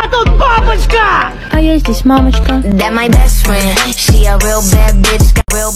тут папочка! А я здесь мамочка. That my best friend, she a real bad bitch,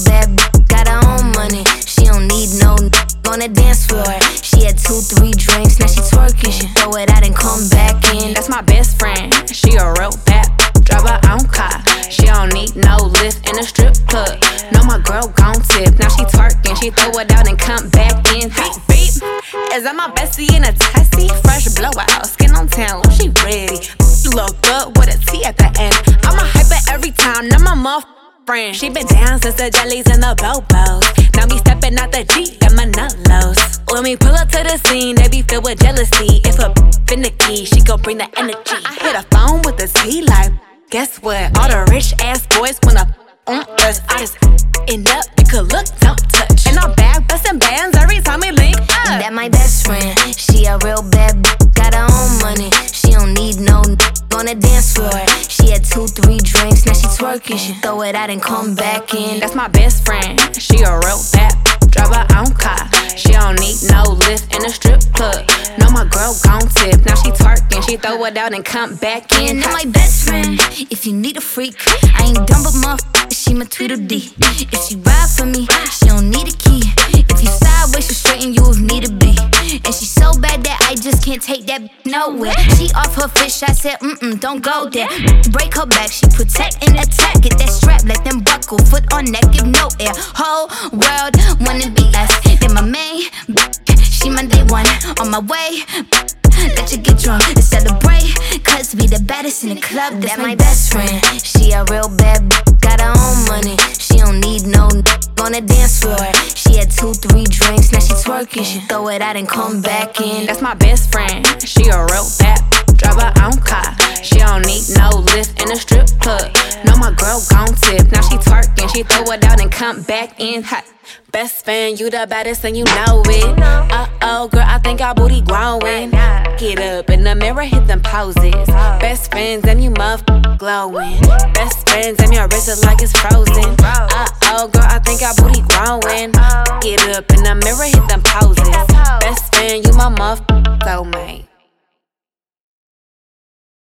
got her own money. She don't need no on the dance floor. She had 2-3 drinks, now she twerking. She throw it out and come back in. That's my best friend, she a real bad, drive her own car. She don't need no lift in a strip club. No, my girl gon' tip, now she twerking. She throw it out and come back in. Beep, beep. Is that my bestie in a tessie? Fresh blowout, skin on town, she ready. You look good with a T at the end. I'm a hyper every time, now my muff friend. She been down since the jellies and the bobos. Now me stepping out the Jeep, got my nut lows. When we pull up to the scene, they be filled with jealousy. If a finicky, she gon' bring the energy. I hit a phone with the T like, guess what? All the rich ass boys wanna on us. I just end up, you could look, don't touch. And I'm back bustin' bands every time we link up. That my best friend, she a real bad got her own money. She don't need no on the dance floor. She had 2-3 drinks, now she twerking. She throw it out and come back in. That's my best friend, she a real bad, drive her own car. She don't need no lift in a strip club. No, my girl gon' tip, now she twerking. She throw it out and come back in. That my best friend, if you need a freak, I ain't dumb but motherfucker, she my Tweedledee. If she ride for me, she don't need a key. If you sideways, she straighten you if need to be. And she so bad that I just can't take that nowhere. She off her fish, I said, don't go there. Break her back, she protect and attack. Get that strap, let them buckle, foot on neck, give no air. Whole world wanna be us. Then my main, she my day one. On my way, let you get drunk and celebrate. Cause we the baddest in the club, that's my best friend. She a real bad got her own money. She don't need no on the dance floor. She had 2-3 drinks, now she twerking. She throw it out and come back in. That's my best friend, she a real bad, drive her own car. She don't need no lift in a strip club. No, my girl gon' tip, now she twerking. She throw it out and come back in hot. Best friend, you the baddest and you know it. Uh-oh, girl, I think our booty growing. Get up in the mirror, hit them poses. Best friends, and you muff glowing. Best friends, and your wrist is like it's frozen. Uh-oh, girl, I think our booty growing. Get up in the mirror, hit them poses. Best friend, you my muff soulmate.